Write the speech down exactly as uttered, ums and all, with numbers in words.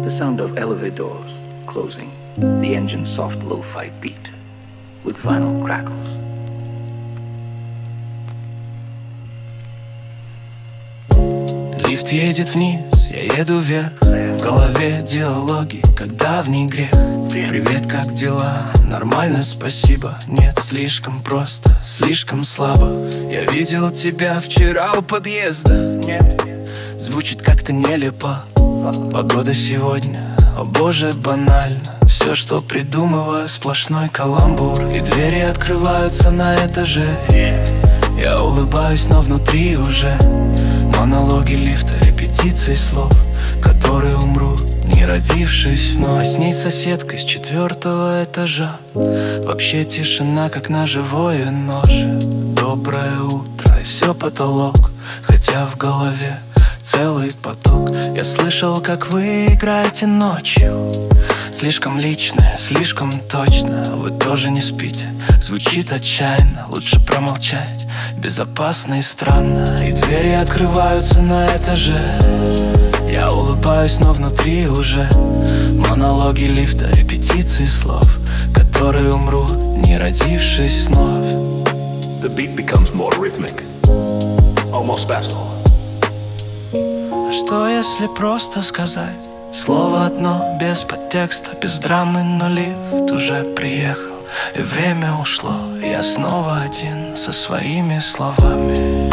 The sound of elevator doors closing, the engine's soft lo-fi beat with vinyl crackles. Лифт едет вниз, я еду вверх. В голове диалоги, как давний грех. Привет, как дела? Нормально, спасибо. Нет, слишком просто, слишком слабо. Я видел тебя вчера у подъезда. Нет, звучит как-то нелепо. Погода сегодня, о боже, банально. Все, что придумываю, сплошной каламбур. И двери открываются на этаже. Я улыбаюсь, но внутри уже монологи лифта, репетиции слов, которые умрут, не родившись вновь. А с ней соседка с четвертого этажа. Вообще тишина, как на живое ноже. Доброе утро, и все потолок. Хотя в голове целый поток. Я слышал, как вы играете ночью. Слишком личное, слишком точно. Вы тоже не спите, звучит отчаянно. Лучше промолчать, безопасно и странно. И двери открываются на этаже. Я улыбаюсь, но внутри уже монологи лифта, репетиции слов, которые умрут, не родившись вновь. The beat becomes more rhythmic, almost bassal. А что если просто сказать слово одно, без подтекста, без драмы, но лифт уже приехал, и время ушло, и я снова один со своими словами.